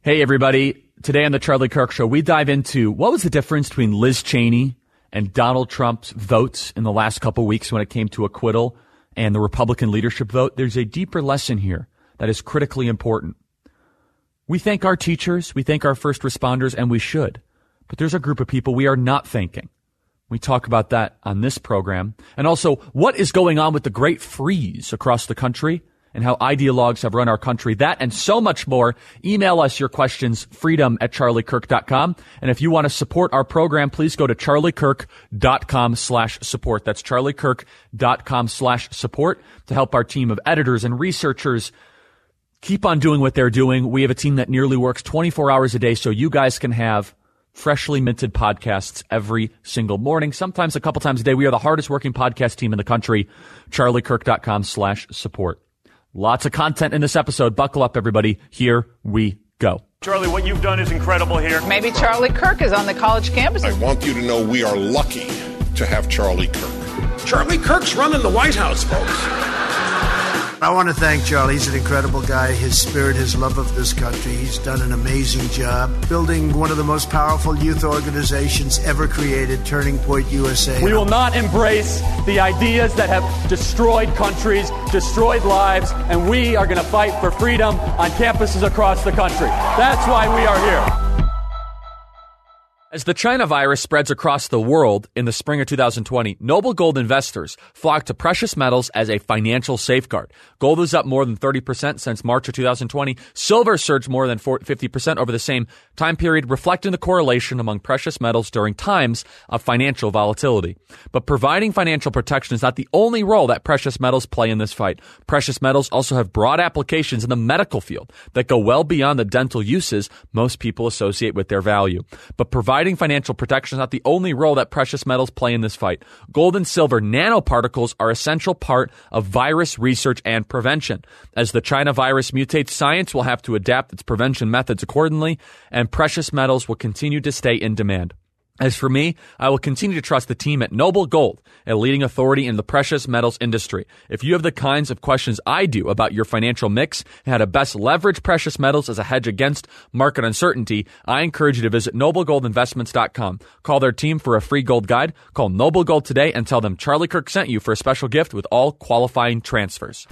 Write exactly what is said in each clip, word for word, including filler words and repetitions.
Hey, everybody. Today on the Charlie Kirk Show, we dive into what was the difference between Liz Cheney and Donald Trump's votes in the last couple weeks when it came to acquittal and the Republican leadership vote. There's a deeper lesson here that is critically important. We thank our teachers, we thank our first responders, and we should. But there's a group of people we are not thanking. We talk about that on this program. And also, what is going on with the great freeze across the country and how ideologues have run our country. That and so much more. Email us your questions, freedom at charlie kirk dot com. And if you want to support our program, please go to charlie kirk dot com slash support. That's charlie kirk dot com slash support to help our team of editors and researchers keep on doing what they're doing. We have a team that nearly works twenty-four hours a day so you guys can have freshly minted podcasts every single morning, sometimes a couple times a day. We are the hardest working podcast team in the country. charlie kirk dot com slash support. Lots of content in this episode. Buckle up, everybody. Here we go. Charlie, what you've done is incredible here. Maybe Charlie Kirk is on the college campus. I want you to know we are lucky to have Charlie Kirk. Charlie Kirk's running the White House, folks. I want to thank Charlie. He's an incredible guy. His spirit, his love of this country. He's done an amazing job building one of the most powerful youth organizations ever created, Turning Point U S A. We will not embrace the ideas that have destroyed countries, destroyed lives, and we are going to fight for freedom on campuses across the country. That's why we are here. As the China virus spreads across the world in the spring of two thousand twenty, Noble Gold investors flocked to precious metals as a financial safeguard. Gold was up more than thirty percent since March of two thousand twenty. Silver surged more than fifty percent over the same time period, reflecting the correlation among precious metals during times of financial volatility. But providing financial protection is not the only role that precious metals play in this fight. Precious metals also have broad applications in the medical field that go well beyond the dental uses most people associate with their value. But providing Providing financial protection is not the only role that precious metals play in this fight. Gold and silver nanoparticles are an essential part of virus research and prevention. As the China virus mutates, science will have to adapt its prevention methods accordingly, and precious metals will continue to stay in demand. As for me, I will continue to trust the team at Noble Gold, a leading authority in the precious metals industry. If you have the kinds of questions I do about your financial mix and how to best leverage precious metals as a hedge against market uncertainty, I encourage you to visit noble gold investments dot com. Call their team for a free gold guide. Call Noble Gold today and tell them Charlie Kirk sent you for a special gift with all qualifying transfers.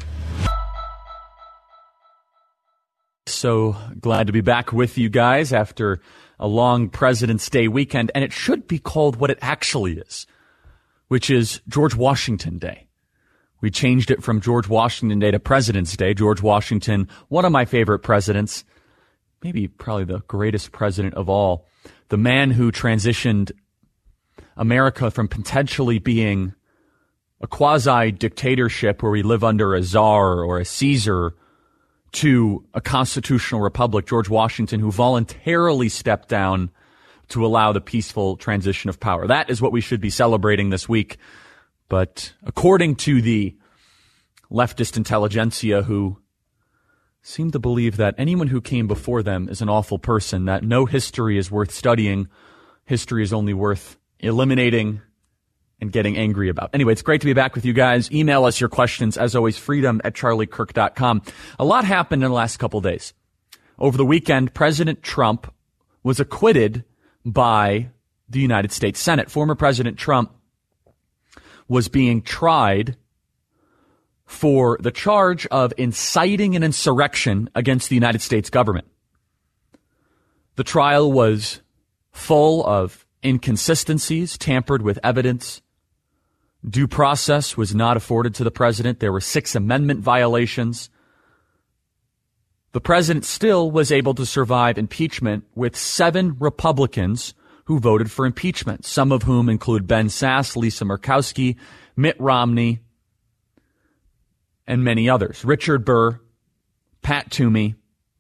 So glad to be back with you guys after a long President's Day weekend, and it should be called what it actually is, which is George Washington Day. We changed it from George Washington Day to President's Day. George Washington, one of my favorite presidents, maybe probably the greatest president of all, the man who transitioned America from potentially being a quasi-dictatorship where we live under a czar or a Caesar to a constitutional republic, George Washington, who voluntarily stepped down to allow the peaceful transition of power. That is what we should be celebrating this week. But according to the leftist intelligentsia who seem to believe that anyone who came before them is an awful person, that no history is worth studying, history is only worth eliminating and getting angry about. Anyway, it's great to be back with you guys. Email us your questions. As always, freedom at charlie kirk dot com. A lot happened in the last couple of days. Over the weekend, President Trump was acquitted by the United States Senate. Former President Trump was being tried for the charge of inciting an insurrection against the United States government. The trial was full of inconsistencies, tampered with evidence. Due process was not afforded to the president. There were Sixth Amendment violations. The president still was able to survive impeachment with seven Republicans who voted for impeachment, some of whom include Ben Sasse, Lisa Murkowski, Mitt Romney, and many others. Richard Burr, Pat Toomey,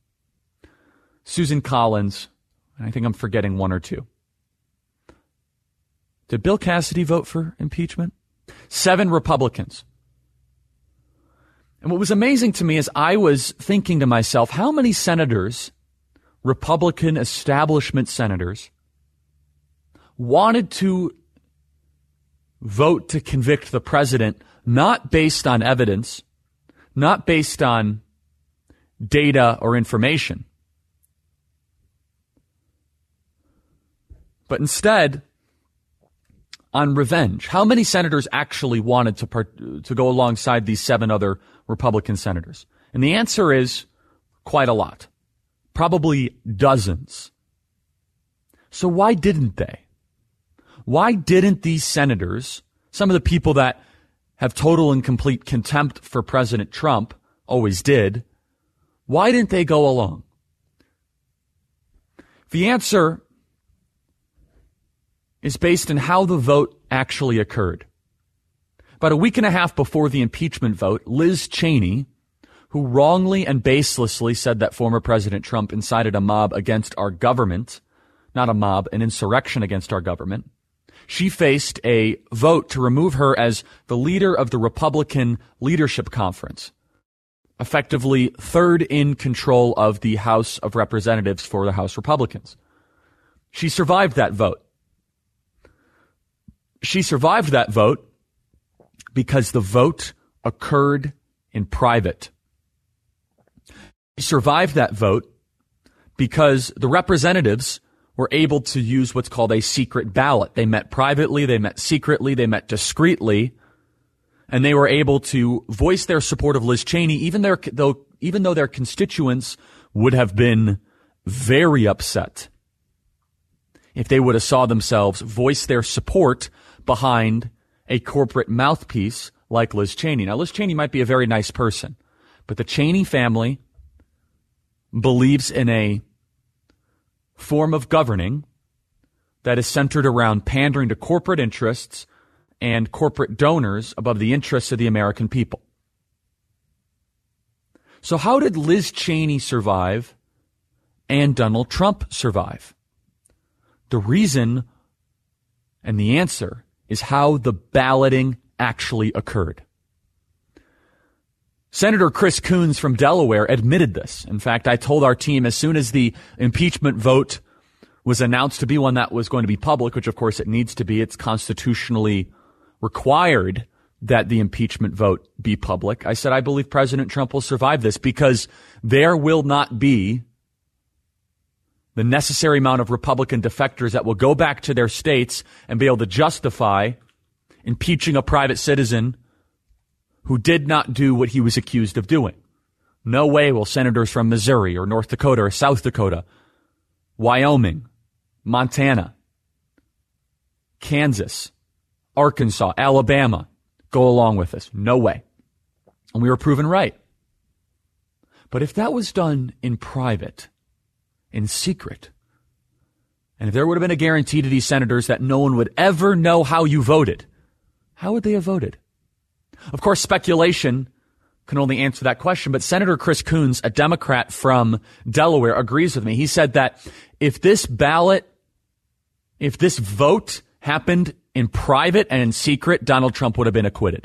Susan Collins, and I think I'm forgetting one or two. Did Bill Cassidy vote for impeachment? Seven Republicans. And what was amazing to me is I was thinking to myself, how many senators, Republican establishment senators, wanted to vote to convict the president not based on evidence, not based on data or information, but instead on revenge. How many senators actually wanted to part, to go alongside these seven other Republican senators? And the answer is quite a lot. Probably dozens. So why didn't they? Why didn't these senators, some of the people that have total and complete contempt for President Trump, always did, why didn't they go along? The answer is based on how the vote actually occurred. About a week and a half before the impeachment vote, Liz Cheney, who wrongly and baselessly said that former President Trump incited a mob against our government, not a mob, an insurrection against our government, she faced a vote to remove her as the leader of the Republican Leadership Conference, effectively third in control of the House of Representatives for the House Republicans. She survived that vote. She survived that vote because the vote occurred in private. She survived that vote because the representatives were able to use what's called a secret ballot. They met privately, they met secretly, they met discreetly, and they were able to voice their support of Liz Cheney, even their, though, even though their constituents would have been very upset if they would have saw themselves voice their support behind a corporate mouthpiece like Liz Cheney. Now, Liz Cheney might be a very nice person, but the Cheney family believes in a form of governing that is centered around pandering to corporate interests and corporate donors above the interests of the American people. So how did Liz Cheney survive and Donald Trump survive? The reason and the answer is how the balloting actually occurred. Senator Chris Coons from Delaware admitted this. In fact, I told our team as soon as the impeachment vote was announced to be one that was going to be public, which of course it needs to be, it's constitutionally required that the impeachment vote be public. I said, I believe President Trump will survive this because there will not be the necessary amount of Republican defectors that will go back to their states and be able to justify impeaching a private citizen who did not do what he was accused of doing. No way will senators from Missouri or North Dakota or South Dakota, Wyoming, Montana, Kansas, Arkansas, Alabama go along with this. No way. And we were proven right. But if that was done in private, in secret, and if there would have been a guarantee to these senators that no one would ever know how you voted, how would they have voted? Of course, speculation can only answer that question, but Senator Chris Coons, a Democrat from Delaware, agrees with me. He said that if this ballot, if this vote happened in private and in secret, Donald Trump would have been acquitted.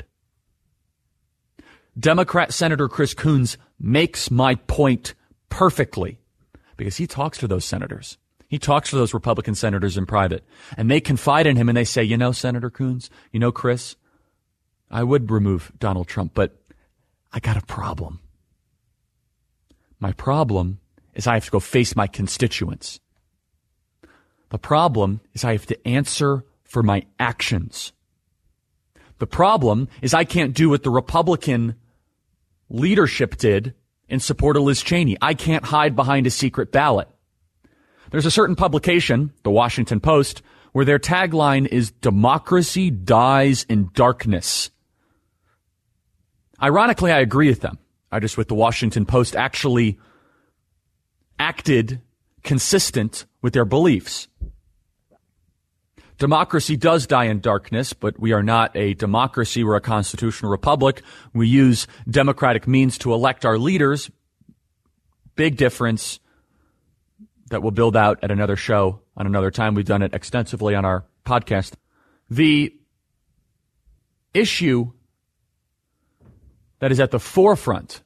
Democrat Senator Chris Coons makes my point perfectly because he talks to those senators. He talks to those Republican senators in private, and they confide in him and they say, you know, Senator Coons, you know, Chris, I would remove Donald Trump, but I got a problem. My problem is I have to go face my constituents. The problem is I have to answer for my actions. The problem is I can't do what the Republican leadership did in support of Liz Cheney. I can't hide behind a secret ballot. There's a certain publication, the Washington Post, where their tagline is "Democracy dies in darkness." Ironically, I agree with them. I just, with the Washington Post, actually acted consistent with their beliefs. Democracy does die in darkness, but we are not a democracy. We're a constitutional republic. We use democratic means to elect our leaders. Big difference that we'll build out at another show on another time. We've done it extensively on our podcast. The issue that is at the forefront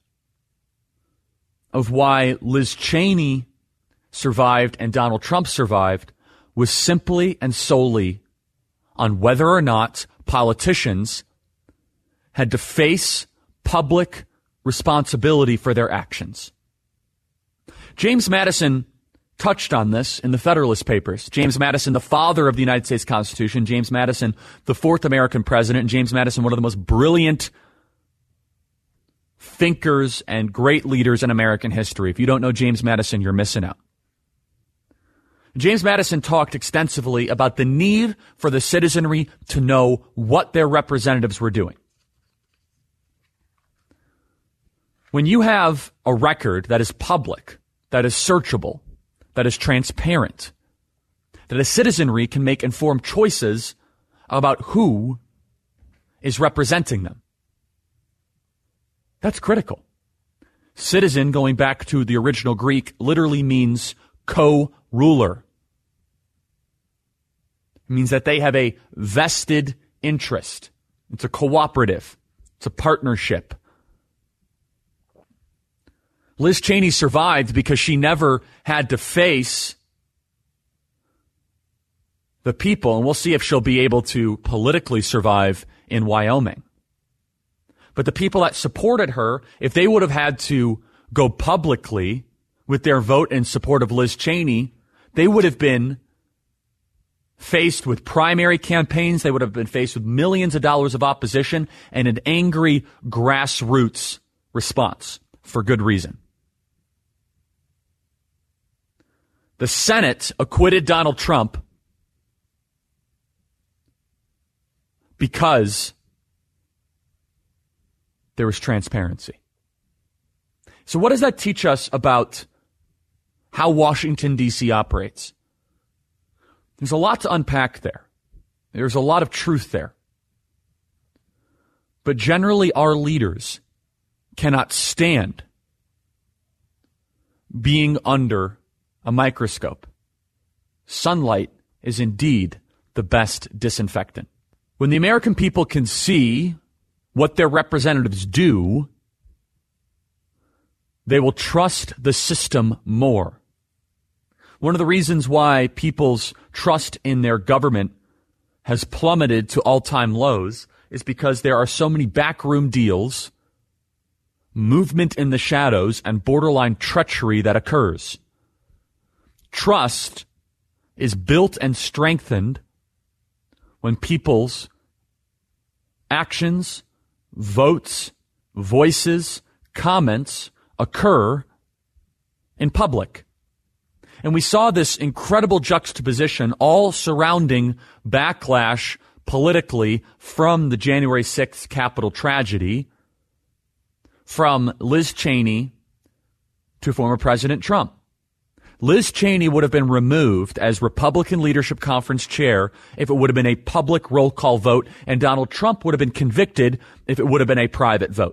of why Liz Cheney survived and Donald Trump survived was simply and solely on whether or not politicians had to face public responsibility for their actions. James Madison touched on this in the Federalist Papers. James Madison, the father of the United States Constitution, James Madison, the fourth American president, and James Madison, one of the most brilliant thinkers and great leaders in American history. If you don't know James Madison, you're missing out. James Madison talked extensively about the need for the citizenry to know what their representatives were doing. When you have a record that is public, that is searchable, that is transparent, that a citizenry can make informed choices about who is representing them, that's critical. Citizen, going back to the original Greek, literally means co-ruler. It means that they have a vested interest. It's a cooperative. It's a partnership. Liz Cheney survived because she never had to face the people, and we'll see if she'll be able to politically survive in Wyoming. But the people that supported her, if they would have had to go publicly with their vote in support of Liz Cheney, they would have been faced with primary campaigns. They would have been faced with millions of dollars of opposition and an angry grassroots response for good reason. The Senate acquitted Donald Trump because there was transparency. So what does that teach us about how Washington, D C operates? There's a lot to unpack there. There's a lot of truth there. But generally, our leaders cannot stand being under a microscope. Sunlight is indeed the best disinfectant. When the American people can see what their representatives do, they will trust the system more. One of the reasons why people's trust in their government has plummeted to all-time lows is because there are so many backroom deals, movement in the shadows, and borderline treachery that occurs. Trust is built and strengthened when people's actions, votes, voices, comments occur in public. And we saw this incredible juxtaposition all surrounding backlash politically from the January sixth Capitol tragedy, from Liz Cheney to former President Trump. Liz Cheney would have been removed as Republican Leadership Conference chair if it would have been a public roll call vote, and Donald Trump would have been convicted if it would have been a private vote.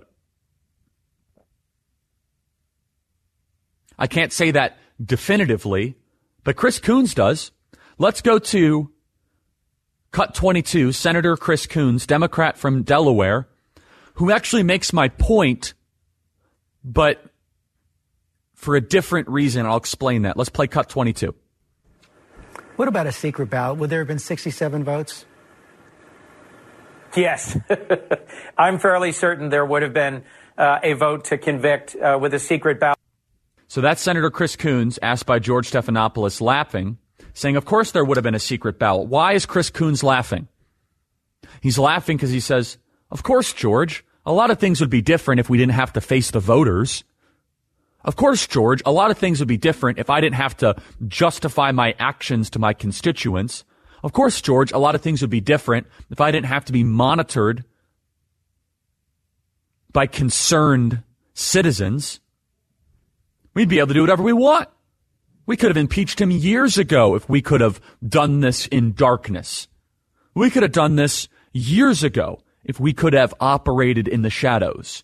I can't say that definitively, but Chris Coons does. Let's go to Cut twenty-two, Senator Chris Coons, Democrat from Delaware, who actually makes my point, but for a different reason. I'll explain that. Let's play Cut twenty-two. What about a secret ballot? Would there have been sixty-seven votes? Yes. I'm fairly certain there would have been uh, a vote to convict uh, with a secret ballot. So that's Senator Chris Coons, asked by George Stephanopoulos, laughing, saying, of course there would have been a secret ballot. Why is Chris Coons laughing? He's laughing because he says, of course, George, a lot of things would be different if we didn't have to face the voters. Of course, George, a lot of things would be different if I didn't have to justify my actions to my constituents. Of course, George, a lot of things would be different if I didn't have to be monitored by concerned citizens. We'd be able to do whatever we want. We could have impeached him years ago if we could have done this in darkness. We could have done this years ago if we could have operated in the shadows.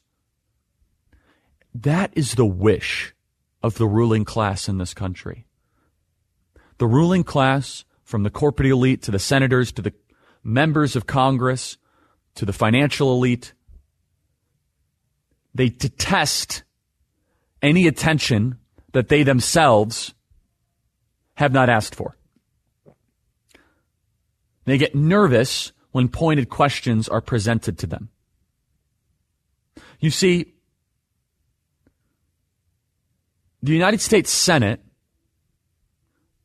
That is the wish of the ruling class in this country. The ruling class, from the corporate elite to the senators to the members of Congress to the financial elite, they detest any attention that they themselves have not asked for. They get nervous when pointed questions are presented to them. You see, the United States Senate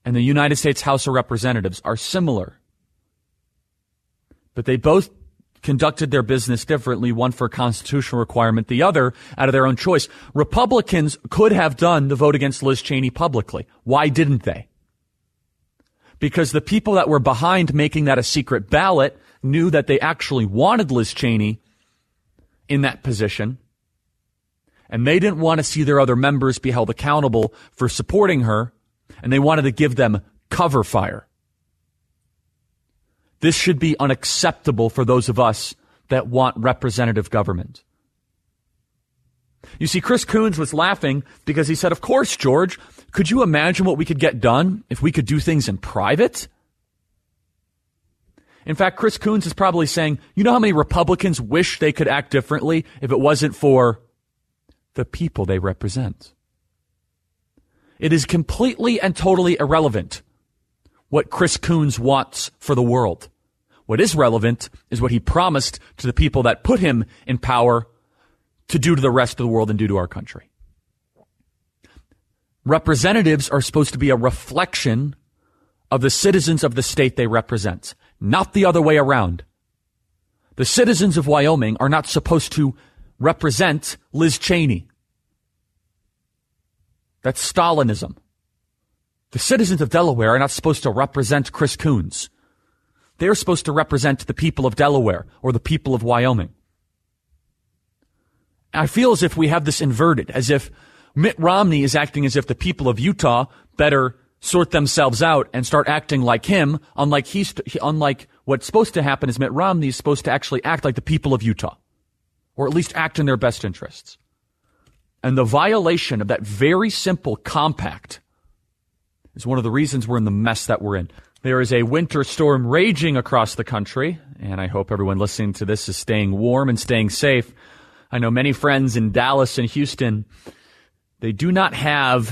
and the United States House of Representatives are similar. But they both conducted their business differently, one for a constitutional requirement, the other out of their own choice. Republicans could have done the vote against Liz Cheney publicly. Why didn't they? Because the people that were behind making that a secret ballot knew that they actually wanted Liz Cheney in that position, and they didn't want to see their other members be held accountable for supporting her, and they wanted to give them cover fire. This should be unacceptable for those of us that want representative government. You see, Chris Coons was laughing because he said, of course, George, could you imagine what we could get done if we could do things in private? In fact, Chris Coons is probably saying, you know how many Republicans wish they could act differently if it wasn't for the people they represent? It is completely and totally irrelevant what Chris Coons wants for the world. What is relevant is what he promised to the people that put him in power to do to the rest of the world and do to our country. Representatives are supposed to be a reflection of the citizens of the state they represent, not the other way around. The citizens of Wyoming are not supposed to represent Liz Cheney. That's Stalinism. The citizens of Delaware are not supposed to represent Chris Coons. They're supposed to represent the people of Delaware or the people of Wyoming. I feel as if we have this inverted, as if Mitt Romney is acting as if the people of Utah better sort themselves out and start acting like him, unlike he's, unlike what's supposed to happen is Mitt Romney is supposed to actually act like the people of Utah, or at least act in their best interests. And the violation of that very simple compact is one of the reasons we're in the mess that we're in. There is a winter storm raging across the country, and I hope everyone listening to this is staying warm and staying safe. I know many friends in Dallas and Houston, they do not have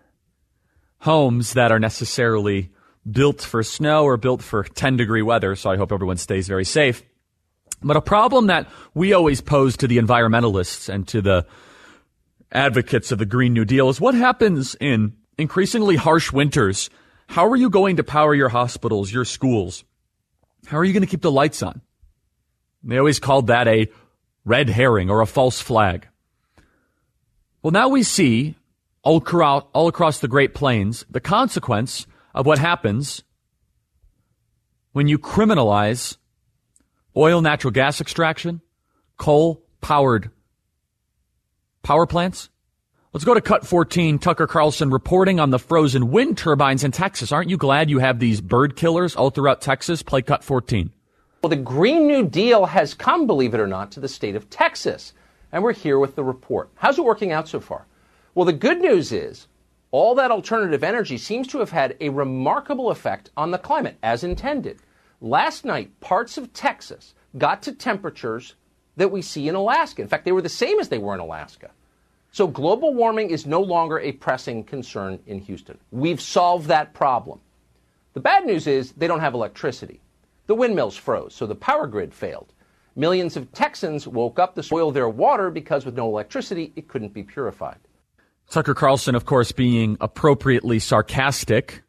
homes that are necessarily built for snow or built for ten-degree weather, so I hope everyone stays very safe. But a problem that we always pose to the environmentalists and to the advocates of the Green New Deal is what happens in increasingly harsh winters. How are you going to power your hospitals, your schools? How are you going to keep the lights on? They always called that a red herring or a false flag. Well, now we see all across, all across the Great Plains the consequence of what happens when you criminalize oil, natural gas extraction, coal-powered power plants. Let's go to Cut fourteen. Tucker Carlson reporting on the frozen wind turbines in Texas. Aren't you glad you have these bird killers all throughout Texas? Play Cut fourteen. Well, the Green New Deal has come, believe it or not, to the state of Texas. And we're here with the report. How's it working out so far? Well, the good news is all that alternative energy seems to have had a remarkable effect on the climate, as intended. Last night, parts of Texas got to temperatures that we see in Alaska. In fact, they were the same as they were in Alaska. So global warming is no longer a pressing concern in Houston. We've solved that problem. The bad news is they don't have electricity. The windmills froze, so the power grid failed. Millions of Texans woke up to boil their water because with no electricity, it couldn't be purified. Tucker Carlson, of course, being appropriately sarcastic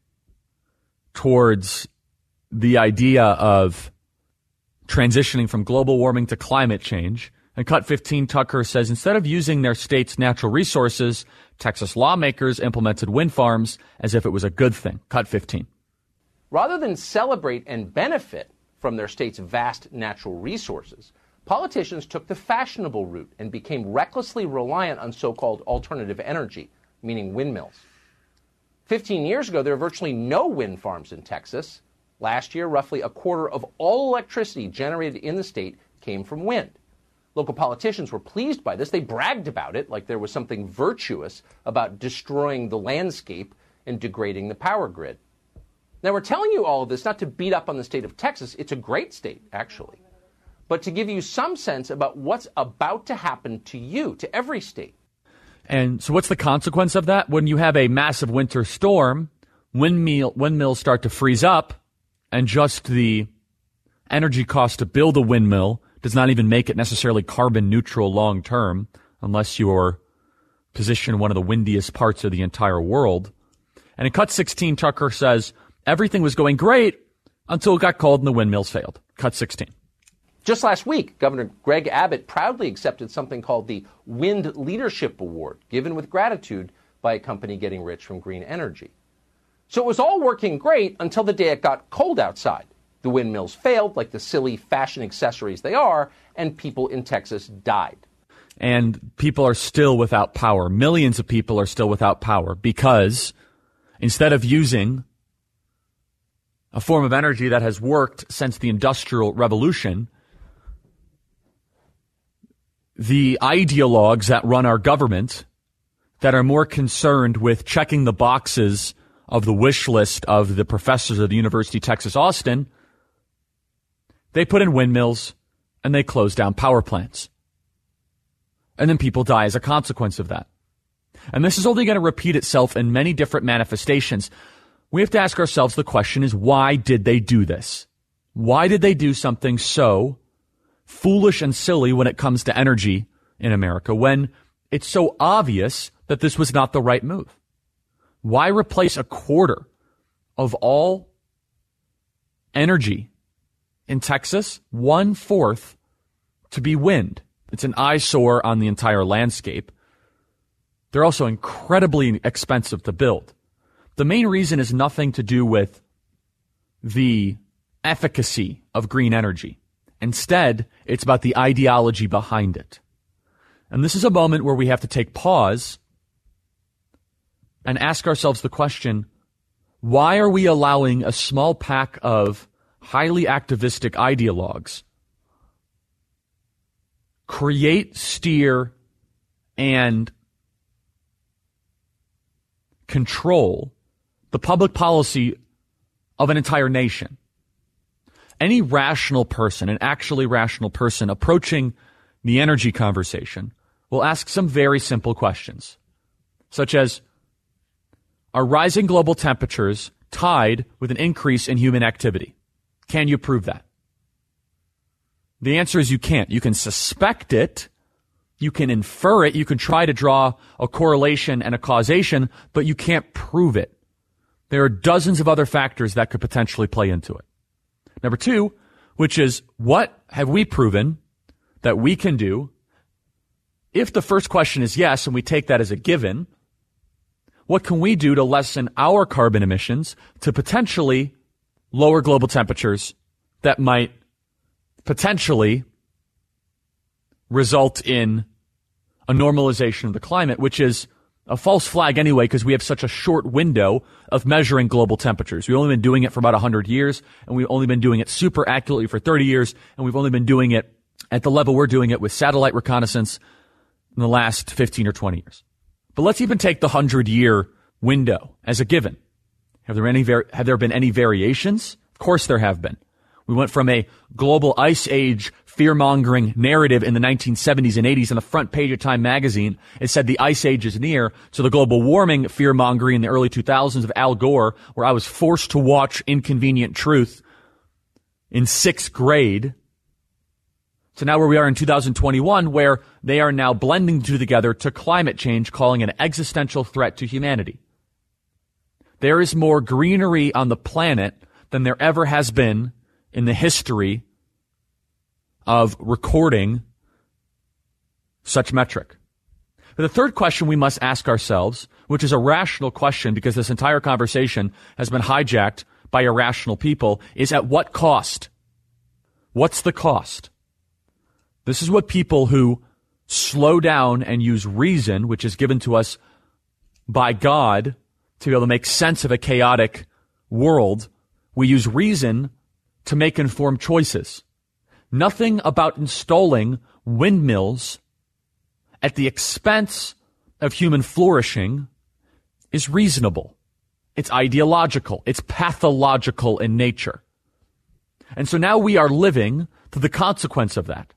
towards the idea of transitioning from global warming to climate change. And Cut fifteen, Tucker says instead of using their state's natural resources, Texas lawmakers implemented wind farms as if it was a good thing. Cut fifteen. Rather than celebrate and benefit from their state's vast natural resources, politicians took the fashionable route and became recklessly reliant on so-called alternative energy, meaning windmills. Fifteen years ago, there were virtually no wind farms in Texas. Last year, roughly a quarter of all electricity generated in the state came from wind. Local politicians were pleased by this. They bragged about it like there was something virtuous about destroying the landscape and degrading the power grid. Now, we're telling you all of this not to beat up on the state of Texas. It's a great state, actually. But to give you some sense about what's about to happen to you, to every state. And so what's the consequence of that? When you have a massive winter storm, windmill, windmills start to freeze up, and just the energy cost to build a windmill does not even make it necessarily carbon neutral long term, unless you're positioned in one of the windiest parts of the entire world. And in cut sixteen, Tucker says everything was going great until it got cold and the windmills failed. Cut sixteen. Just last week, Governor Greg Abbott proudly accepted something called the Wind Leadership Award, given with gratitude by a company getting rich from green energy. So it was all working great until the day it got cold outside. The windmills failed, like the silly fashion accessories they are, and people in Texas died. And people are still without power. Millions of people are still without power because instead of using a form of energy that has worked since the Industrial Revolution, the ideologues that run our government that are more concerned with checking the boxes of the wish list of the professors of the University of Texas Austin, they put in windmills and they close down power plants. And then people die as a consequence of that. And this is only going to repeat itself in many different manifestations. We have to ask ourselves the question is, why did they do this? Why did they do something so foolish and silly when it comes to energy in America, when it's so obvious that this was not the right move? Why replace a quarter of all energy in Texas, one fourth to be wind? It's an eyesore on the entire landscape. They're also incredibly expensive to build. The main reason is nothing to do with the efficacy of green energy. Instead, it's about the ideology behind it. And this is a moment where we have to take pause and ask ourselves the question, why are we allowing a small pack of highly activistic ideologues create, steer, and control the public policy of an entire nation? Any rational person, an actually rational person approaching the energy conversation will ask some very simple questions, such as, are rising global temperatures tied with an increase in human activity? Can you prove that? The answer is you can't. You can suspect it, you can infer it, you can try to draw a correlation and a causation, but you can't prove it. There are dozens of other factors that could potentially play into it. Number two, which is, what have we proven that we can do? If the first question is yes, and we take that as a given, what can we do to lessen our carbon emissions to potentially lower global temperatures that might potentially result in a normalization of the climate, which is a false flag anyway, because we have such a short window of measuring global temperatures. We've only been doing it for about one hundred years, and we've only been doing it super accurately for thirty years, and we've only been doing it at the level we're doing it with satellite reconnaissance in the last fifteen or twenty years. But let's even take the hundred-year window as a given. Have there any var- have there been any variations? Of course there have been. We went from a global ice age fear-mongering narrative in the nineteen seventies and eighties on the front page of Time magazine. It said the ice age is near, to the global warming fear-mongering in the early two thousands of Al Gore, where I was forced to watch Inconvenient Truth in sixth grade. So now where we are in two thousand twenty-one, where they are now blending the two together to climate change, calling it an existential threat to humanity. There is more greenery on the planet than there ever has been in the history of recording such metric. But the third question we must ask ourselves, which is a rational question because this entire conversation has been hijacked by irrational people, is at what cost? What's the cost? This is what people who slow down and use reason, which is given to us by God to be able to make sense of a chaotic world, we use reason to make informed choices. Nothing about installing windmills at the expense of human flourishing is reasonable. It's ideological. It's pathological in nature. And so now we are living through the consequence of that.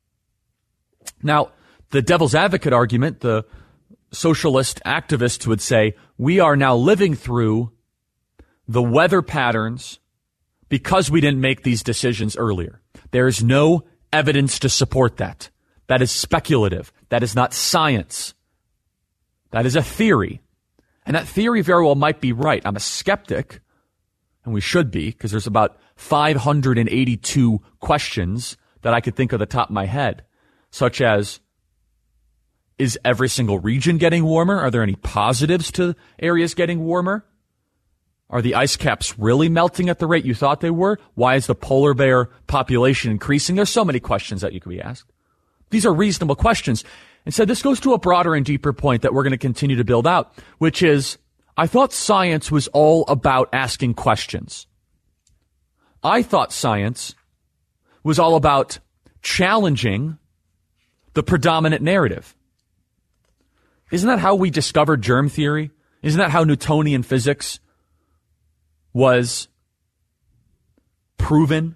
Now, the devil's advocate argument, the socialist activists would say, we are now living through the weather patterns because we didn't make these decisions earlier. There is no evidence to support that. That is speculative. That is not science. That is a theory. And that theory very well might be right. I'm a skeptic, and we should be, because there's about five hundred eighty-two questions that I could think of the top of my head, such as, is every single region getting warmer? Are there any positives to areas getting warmer? Are the ice caps really melting at the rate you thought they were? Why is the polar bear population increasing? There's so many questions that you could be asked. These are reasonable questions. And so this goes to a broader and deeper point that we're going to continue to build out, which is, I thought science was all about asking questions. I thought science was all about challenging the predominant narrative. Isn't that how we discovered germ theory? Isn't that how Newtonian physics was proven?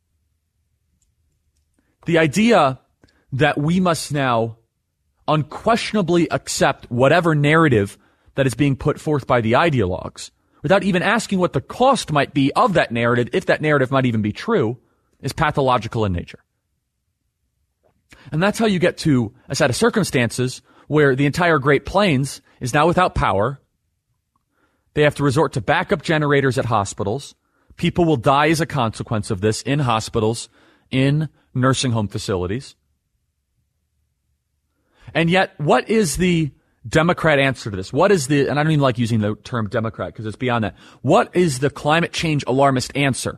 The idea that we must now unquestionably accept whatever narrative that is being put forth by the ideologues, without even asking what the cost might be of that narrative, if that narrative might even be true, is pathological in nature. And that's how you get to a set of circumstances where the entire Great Plains is now without power. They have to resort to backup generators at hospitals. People will die as a consequence of this in hospitals, in nursing home facilities. And yet, what is the Democrat answer to this? What is the, and I don't even like using the term Democrat because it's beyond that. What is the climate change alarmist answer?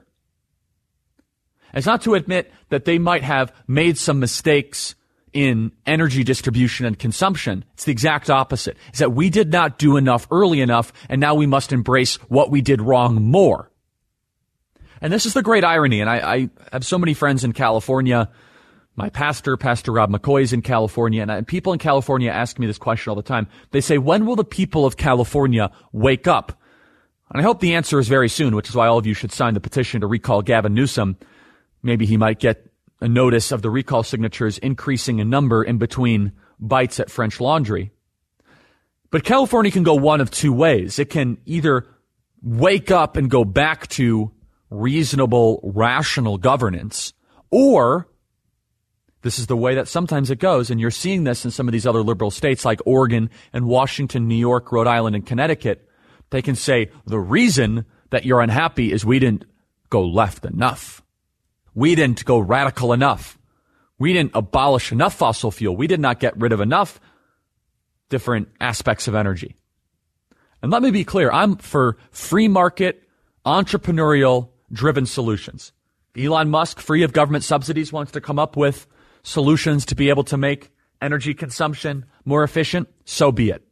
It's not to admit that they might have made some mistakes in energy distribution and consumption. It's the exact opposite. It's that we did not do enough early enough, and now we must embrace what we did wrong more. And this is the great irony, and I, I have so many friends in California. My pastor, Pastor Rob McCoy, is in California, and I, people in California ask me this question all the time. They say, when will the people of California wake up? And I hope the answer is very soon, which is why all of you should sign the petition to recall Gavin Newsom. Maybe he might get a notice of the recall signatures increasing in number in between bites at French Laundry. But California can go one of two ways. It can either wake up and go back to reasonable, rational governance, or this is the way that sometimes it goes, and you're seeing this in some of these other liberal states like Oregon and Washington, New York, Rhode Island, and Connecticut. They can say, the reason that you're unhappy is we didn't go left enough. We didn't go radical enough. We didn't abolish enough fossil fuel. We did not get rid of enough different aspects of energy. And let me be clear, I'm for free market, entrepreneurial driven solutions. Elon Musk, free of government subsidies, wants to come up with solutions to be able to make energy consumption more efficient. So be it.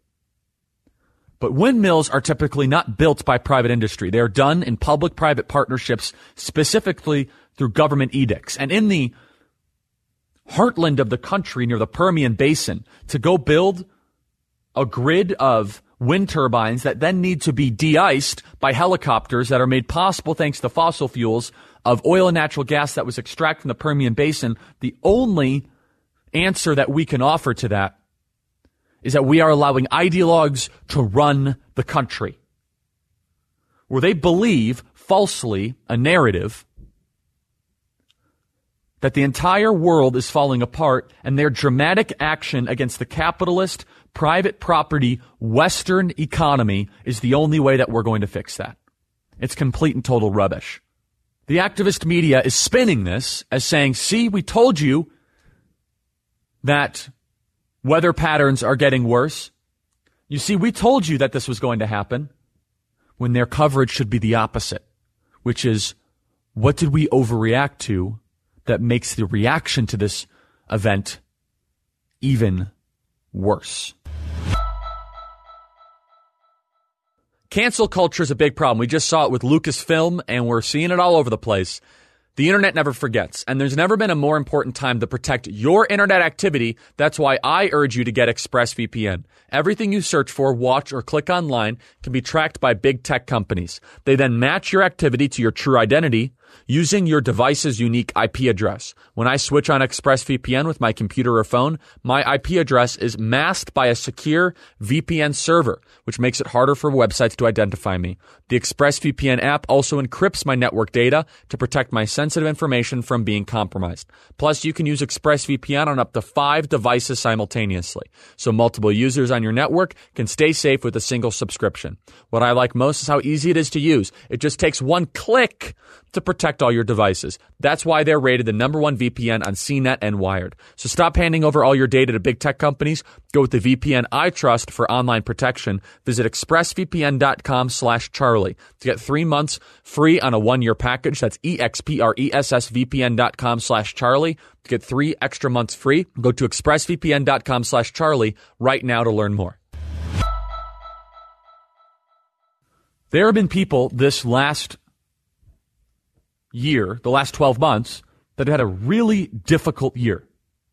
But windmills are typically not built by private industry. They are done in public-private partnerships, specifically through government edicts. And in the heartland of the country near the Permian Basin, to go build a grid of wind turbines that then need to be de-iced by helicopters that are made possible thanks to fossil fuels of oil and natural gas that was extracted from the Permian Basin, the only answer that we can offer to that is that we are allowing ideologues to run the country, where they believe falsely a narrative that the entire world is falling apart, and their dramatic action against the capitalist, private property, Western economy is the only way that we're going to fix that. It's complete and total rubbish. The activist media is spinning this as saying, see, we told you that weather patterns are getting worse. You see, we told you that this was going to happen, when their coverage should be the opposite, which is, what did we overreact to that makes the reaction to this event even worse? Cancel culture is a big problem. We just saw it with Lucasfilm, and we're seeing it all over the place. The internet never forgets, and there's never been a more important time to protect your internet activity. That's why I urge you to get ExpressVPN. Everything you search for, watch, or click online can be tracked by big tech companies. They then match your activity to your true identity using your device's unique I P address. When I switch on ExpressVPN with my computer or phone, my I P address is masked by a secure V P N server, which makes it harder for websites to identify me. The ExpressVPN app also encrypts my network data to protect my sensitive sensitive information from being compromised. Plus, you can use ExpressVPN on up to five devices simultaneously, so multiple users on your network can stay safe with a single subscription. What I like most is how easy it is to use. It just takes one click to protect all your devices. That's why they're rated the number one V P N on C net and Wired. So stop handing over all your data to big tech companies. Go with the V P N I trust for online protection. Visit expressvpn.com slash Charlie to get three months free on a one-year package. That's E-X-P-R-E-S-S-V-P-N.com slash Charlie to get three extra months free. Go to expressvpn.com slash Charlie right now to learn more. There have been people this last year, the last twelve months, that had a really difficult year.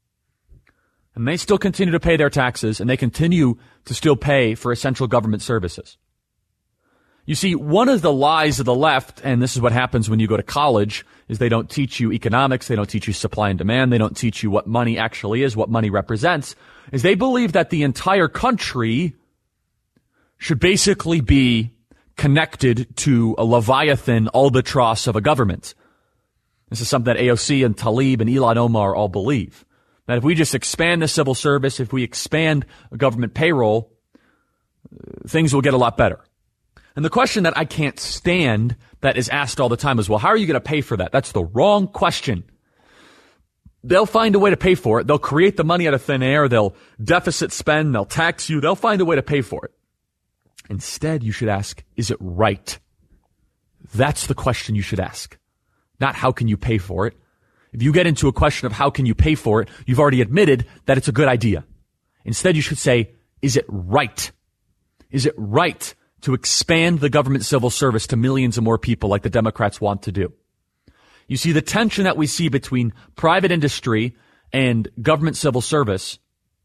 And they still continue to pay their taxes, and they continue to still pay for essential government services. You see, one of the lies of the left, and this is what happens when you go to college, is they don't teach you economics, they don't teach you supply and demand, they don't teach you what money actually is, what money represents, is they believe that the entire country should basically be connected to a Leviathan albatross of a government. This is something that A O C and Tlaib and Ilhan Omar all believe. That if we just expand the civil service, if we expand government payroll, things will get a lot better. And the question that I can't stand that is asked all the time is, well, how are you going to pay for that? That's the wrong question. They'll find a way to pay for it. They'll create the money out of thin air. They'll deficit spend. They'll tax you. They'll find a way to pay for it. Instead, you should ask, is it right? That's the question you should ask. Not how can you pay for it. If you get into a question of how can you pay for it, you've already admitted that it's a good idea. Instead, you should say, is it right? Is it right to expand the government civil service to millions of more people like the Democrats want to do? You see, the tension that we see between private industry and government civil service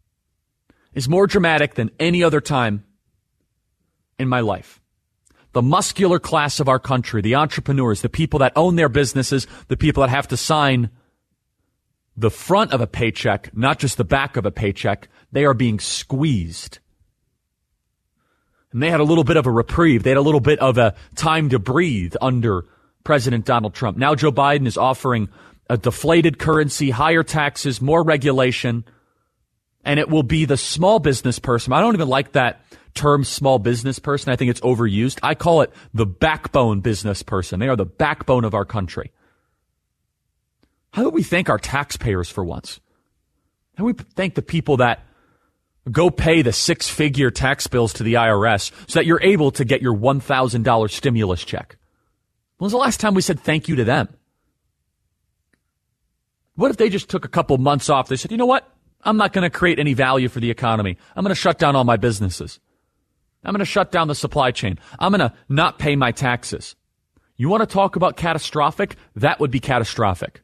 is more dramatic than any other time in my life. The muscular class of our country, the entrepreneurs, the people that own their businesses, the people that have to sign the front of a paycheck, not just the back of a paycheck, they are being squeezed. And they had a little bit of a reprieve. They had a little bit of a time to breathe under President Donald Trump. Now Joe Biden is offering a deflated currency, higher taxes, more regulation, and it will be the small business person. I don't even like that term small business person. I think it's overused. I call it the backbone business person. They are the backbone of our country. How do we thank our taxpayers for once? How do we thank the people that go pay the six-figure tax bills to the I R S so that you're able to get your one thousand dollars stimulus check? When was the last time we said thank you to them? What if they just took a couple months off? They said, you know what? I'm not going to create any value for the economy. I'm going to shut down all my businesses. I'm going to shut down the supply chain. I'm going to not pay my taxes. You want to talk about catastrophic? That would be catastrophic.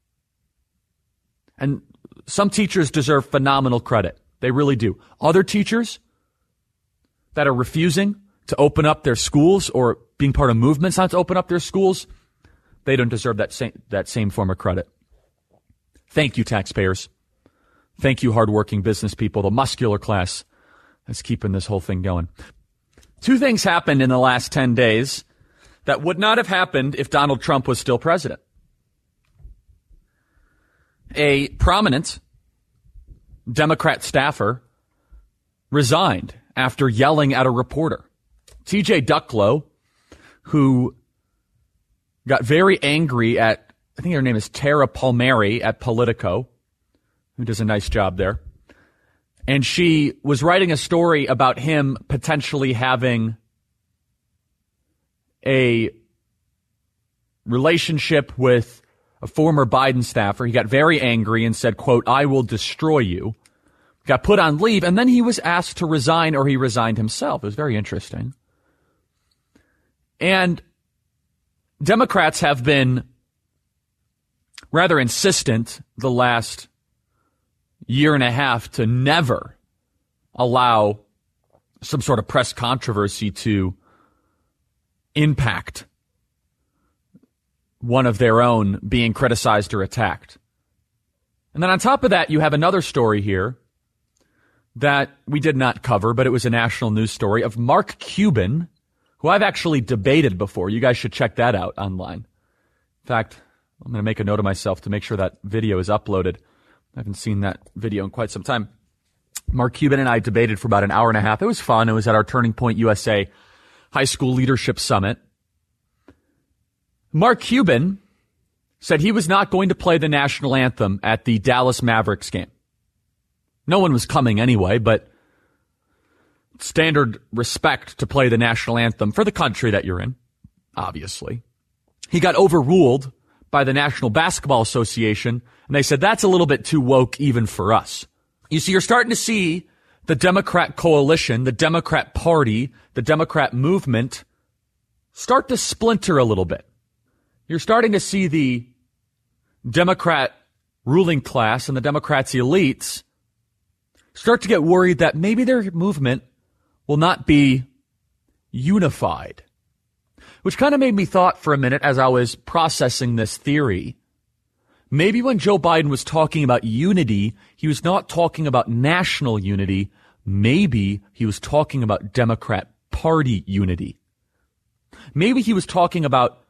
And some teachers deserve phenomenal credit. They really do. Other teachers that are refusing to open up their schools or being part of movements not to open up their schools, they don't deserve that same, that same form of credit. Thank you, taxpayers. Thank you, hardworking business people, the muscular class that's keeping this whole thing going. Two things happened in the last ten days that would not have happened if Donald Trump was still president. A prominent Democrat staffer resigned after yelling at a reporter. T J Ducklo, who got very angry at, I think her name is Tara Palmieri at Politico, who does a nice job there. And she was writing a story about him potentially having a relationship with a former Biden staffer. He got very angry and said, quote, I will destroy you. Got put on leave, and then he was asked to resign, or he resigned himself. It was very interesting. And Democrats have been rather insistent the last year and a half to never allow some sort of press controversy to impact one of their own being criticized or attacked. And then on top of that, you have another story here that we did not cover, but it was a national news story of Mark Cuban, who I've actually debated before. You guys should check that out online. In fact, I'm going to make a note of myself to make sure that video is uploaded. I haven't seen that video in quite some time. Mark Cuban and I debated for about an hour and a half. It was fun. It was at our Turning Point U S A High School Leadership Summit. Mark Cuban said he was not going to play the national anthem at the Dallas Mavericks game. No one was coming anyway, but standard respect to play the national anthem for the country that you're in, obviously. He got overruled by the National Basketball Association, and they said that's a little bit too woke even for us. You see, you're starting to see the Democrat coalition, the Democrat Party, the Democrat movement start to splinter a little bit. You're starting to see the Democrat ruling class and the Democrats' elites start to get worried that maybe their movement will not be unified. Which kind of made me thought for a minute as I was processing this theory. Maybe when Joe Biden was talking about unity, he was not talking about national unity. Maybe he was talking about Democrat Party unity. Maybe he was talking about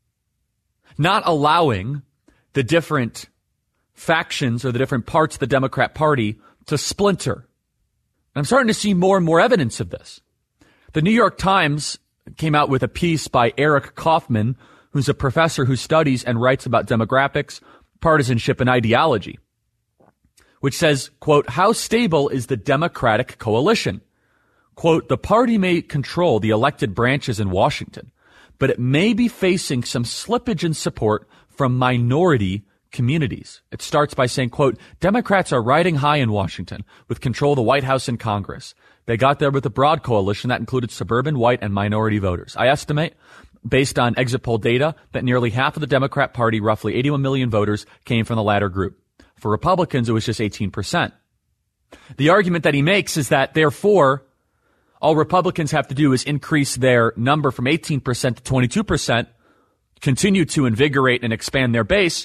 not allowing the different factions or the different parts of the Democrat Party to splinter. I'm starting to see more and more evidence of this. The New York Times came out with a piece by Eric Kaufman, who's a professor who studies and writes about demographics, partisanship, and ideology, which says, quote, how stable is the Democratic coalition? Quote, the party may control the elected branches in Washington, but it may be facing some slippage in support from minority communities. It starts by saying, quote, Democrats are riding high in Washington with control of the White House and Congress. They got there with a broad coalition that included suburban, white, and minority voters. I estimate, based on exit poll data, that nearly half of the Democrat Party, roughly eighty-one million voters, came from the latter group. For Republicans, it was just eighteen percent. The argument that he makes is that, therefore, all Republicans have to do is increase their number from eighteen percent to twenty-two percent, continue to invigorate and expand their base,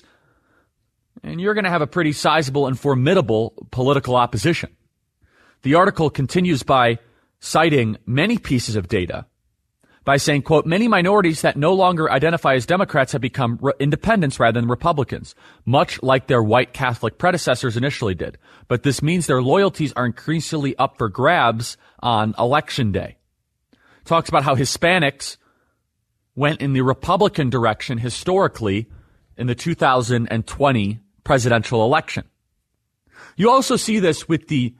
and you're going to have a pretty sizable and formidable political opposition. The article continues by citing many pieces of data by saying, quote, many minorities that no longer identify as Democrats have become re- independents rather than Republicans, much like their white Catholic predecessors initially did. But this means their loyalties are increasingly up for grabs on Election Day. Talks about how Hispanics went in the Republican direction historically in the two thousand twenty presidential election. You also see this with the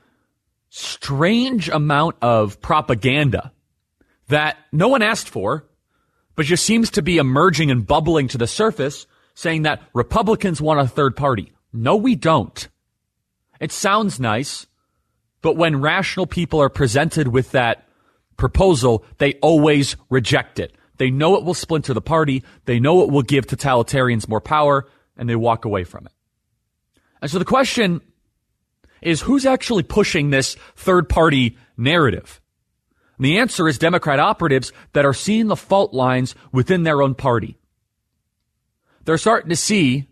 strange amount of propaganda that no one asked for, but just seems to be emerging and bubbling to the surface, saying that Republicans want a third party. No, we don't. It sounds nice, but when rational people are presented with that proposal, they always reject it. They know it will splinter the party, they know it will give totalitarians more power, and they walk away from it. And so the question is, who's actually pushing this third-party narrative? And the answer is Democrat operatives that are seeing the fault lines within their own party. They're starting to see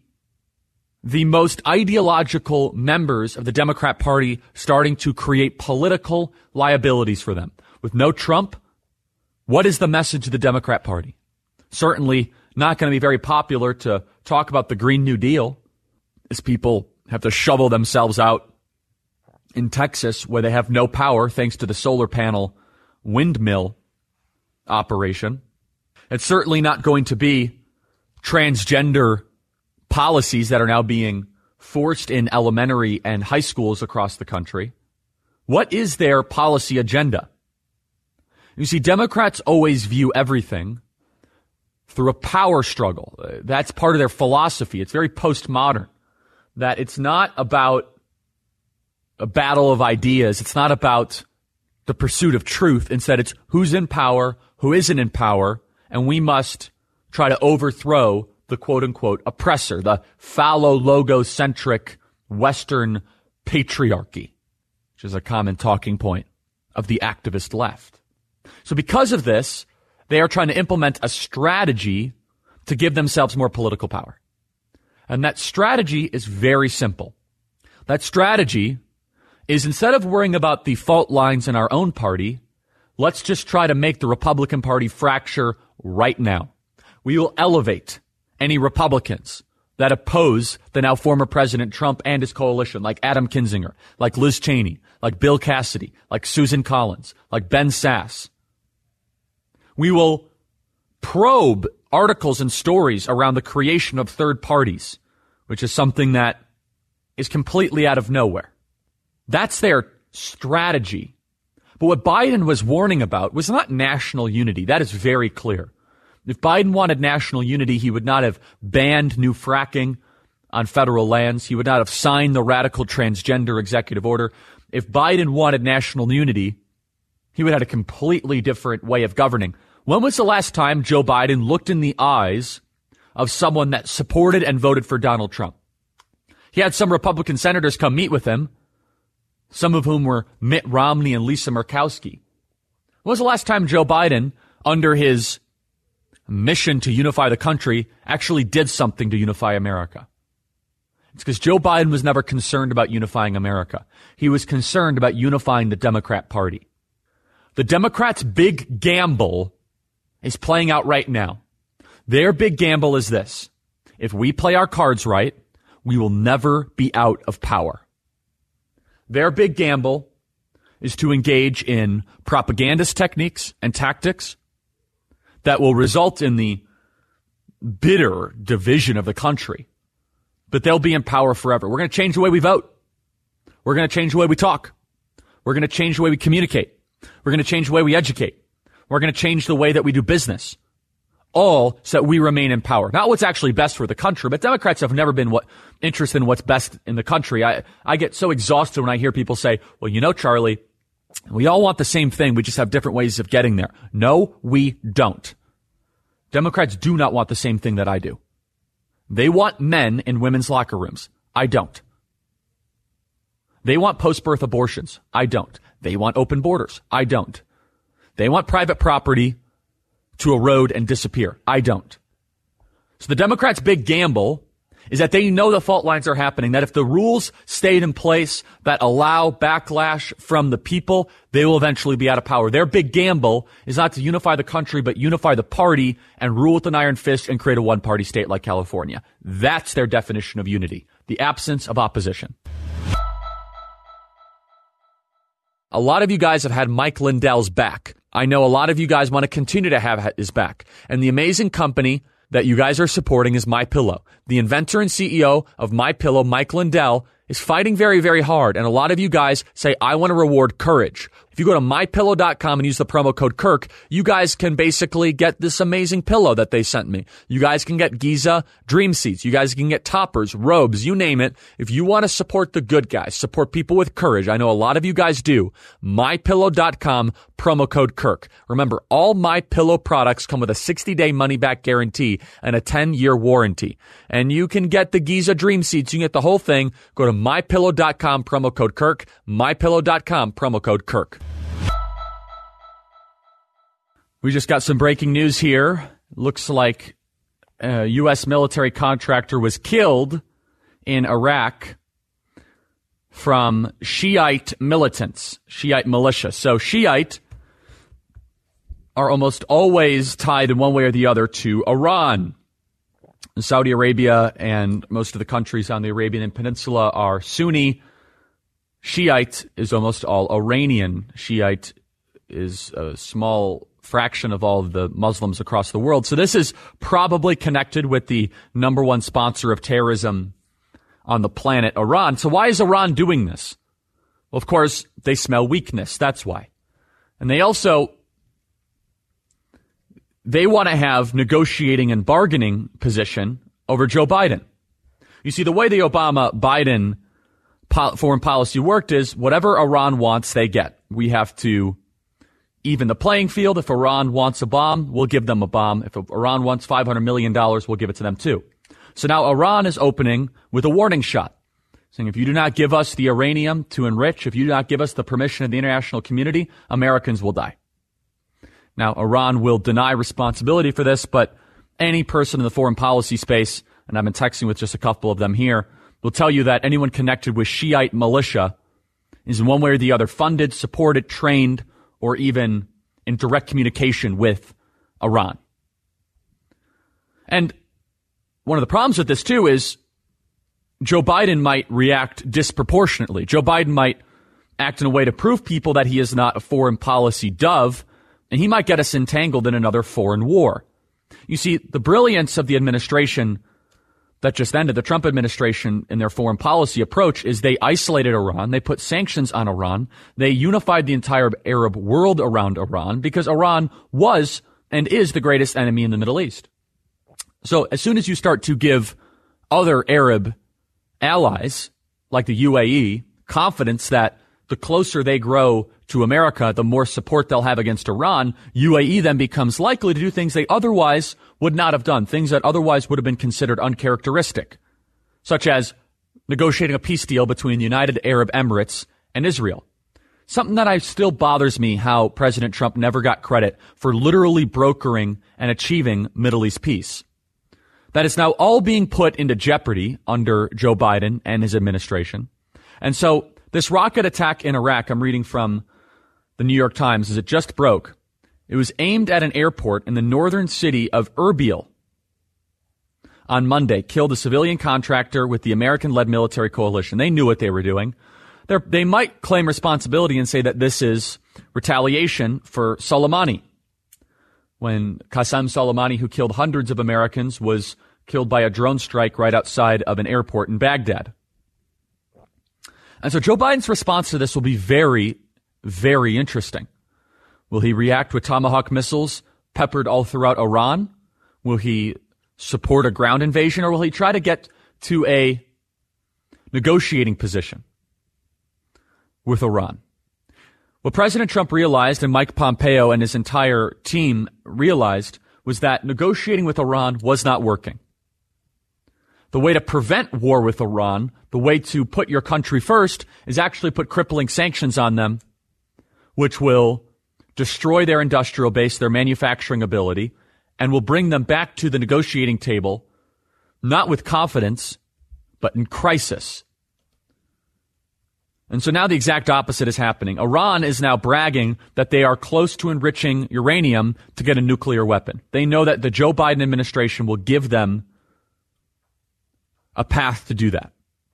the most ideological members of the Democrat Party starting to create political liabilities for them. With no Trump, what is the message of the Democrat Party? Certainly not going to be very popular to talk about the Green New Deal, as people have to shovel themselves out in Texas where they have no power thanks to the solar panel windmill operation. It's certainly not going to be transgender policies that are now being forced in elementary and high schools across the country. What is their policy agenda? You see, Democrats always view everything through a power struggle. That's part of their philosophy. It's very postmodern, that it's not about a battle of ideas. It's not about the pursuit of truth. Instead, it's who's in power, who isn't in power, and we must try to overthrow the quote-unquote oppressor, the phallo-logocentric Western patriarchy, which is a common talking point of the activist left. So because of this, they are trying to implement a strategy to give themselves more political power. And that strategy is very simple. That strategy is, instead of worrying about the fault lines in our own party, let's just try to make the Republican Party fracture right now. We will elevate any Republicans that oppose the now former President Trump and his coalition, like Adam Kinzinger, like Liz Cheney, like Bill Cassidy, like Susan Collins, like Ben Sasse. We will probe articles and stories around the creation of third parties, which is something that is completely out of nowhere. That's their strategy. But what Biden was warning about was not national unity. That is very clear. If Biden wanted national unity, he would not have banned new fracking on federal lands. He would not have signed the radical transgender executive order. If Biden wanted national unity, he would have had a completely different way of governing. When was the last time Joe Biden looked in the eyes of someone that supported and voted for Donald Trump? He had some Republican senators come meet with him, some of whom were Mitt Romney and Lisa Murkowski. When was the last time Joe Biden, under his mission to unify the country, actually did something to unify America? It's because Joe Biden was never concerned about unifying America. He was concerned about unifying the Democrat Party. The Democrats' big gamble is playing out right now. Their big gamble is this: if we play our cards right, we will never be out of power. Their big gamble is to engage in propagandist techniques and tactics that will result in the bitter division of the country. But they'll be in power forever. We're going to change the way we vote. We're going to change the way we talk. We're going to change the way we communicate. We're going to change the way we educate. We're going to change the way that we do business. All so that we remain in power. Not what's actually best for the country, but Democrats have never been what interested in what's best in the country. I, I get so exhausted when I hear people say, well, you know, Charlie, we all want the same thing. We just have different ways of getting there. No, we don't. Democrats do not want the same thing that I do. They want men in women's locker rooms. I don't. They want post-birth abortions. I don't. They want open borders. I don't. They want private property to erode and disappear. I don't. So the Democrats' big gamble is that they know the fault lines are happening, that if the rules stayed in place that allow backlash from the people, they will eventually be out of power. Their big gamble is not to unify the country, but unify the party and rule with an iron fist and create a one-party state like California. That's their definition of unity, the absence of opposition. A lot of you guys have had Mike Lindell's back. I know a lot of you guys want to continue to have his back. And the amazing company that you guys are supporting is MyPillow. The inventor and C E O of MyPillow, Mike Lindell, is fighting very, very hard. And a lot of you guys say, I want to reward courage. If you go to my pillow dot com and use the promo code Kirk, you guys can basically get this amazing pillow that they sent me. You guys can get Giza Dream Seats. You guys can get toppers, robes, you name it. If you want to support the good guys, support people with courage, I know a lot of you guys do, my pillow dot com, promo code Kirk. Remember, all MyPillow products come with a sixty-day money-back guarantee and a ten-year warranty. And you can get the Giza Dream Seats. You can get the whole thing. Go to my pillow dot com, promo code Kirk, my pillow dot com, promo code Kirk. We just got some breaking news here. Looks like a U S military contractor was killed in Iraq from Shiite militants, Shiite militia. So Shiite are almost always tied in one way or the other to Iran. Saudi Arabia and most of the countries on the Arabian Peninsula are Sunni. Shiite is almost all Iranian. Shiite is a small fraction of all of the Muslims across the world. So this is probably connected with the number one sponsor of terrorism on the planet, Iran. So why is Iran doing this? Well, of course, they smell weakness. That's why. And they also, they want to have negotiating and bargaining position over Joe Biden. You see, the way the Obama-Biden po- foreign policy worked is whatever Iran wants, they get. We have to even the playing field. If Iran wants a bomb, we'll give them a bomb. If Iran wants five hundred million dollars, we'll give it to them too. So now Iran is opening with a warning shot, saying if you do not give us the uranium to enrich, if you do not give us the permission of the international community, Americans will die. Now, Iran will deny responsibility for this, but any person in the foreign policy space, and I've been texting with just a couple of them here, will tell you that anyone connected with Shiite militia is in one way or the other funded, supported, trained, or even in direct communication with Iran. And one of the problems with this, too, is Joe Biden might react disproportionately. Joe Biden might act in a way to prove people that he is not a foreign policy dove, and he might get us entangled in another foreign war. You see, the brilliance of the administration that just ended, the Trump administration, in their foreign policy approach is they isolated Iran, they put sanctions on Iran, they unified the entire Arab world around Iran because Iran was and is the greatest enemy in the Middle East. So as soon as you start to give other Arab allies, like the U A E, confidence that the closer they grow to America, the more support they'll have against Iran, U A E then becomes likely to do things they otherwise would not have done, things that otherwise would have been considered uncharacteristic, such as negotiating a peace deal between the United Arab Emirates and Israel. Something that I still bothers me, how President Trump never got credit for literally brokering and achieving Middle East peace. That is now all being put into jeopardy under Joe Biden and his administration. And so this rocket attack in Iraq, I'm reading from the New York Times, as it just broke. It was aimed at an airport in the northern city of Erbil on Monday, killed a civilian contractor with the American-led military coalition. They knew what they were doing. They're, they might claim responsibility and say that this is retaliation for Soleimani, when Qasem Soleimani, who killed hundreds of Americans, was killed by a drone strike right outside of an airport in Baghdad. And so Joe Biden's response to this will be very, very interesting. Will he react with Tomahawk missiles peppered all throughout Iran? Will he support a ground invasion, or will he try to get to a negotiating position with Iran? What President Trump realized, and Mike Pompeo and his entire team realized, was that negotiating with Iran was not working. The way to prevent war with Iran, the way to put your country first, is actually put crippling sanctions on them, which will destroy their industrial base, their manufacturing ability, and will bring them back to the negotiating table, not with confidence, but in crisis. And so now the exact opposite is happening. Iran is now bragging that they are close to enriching uranium to get a nuclear weapon. They know that the Joe Biden administration will give them a path to do that.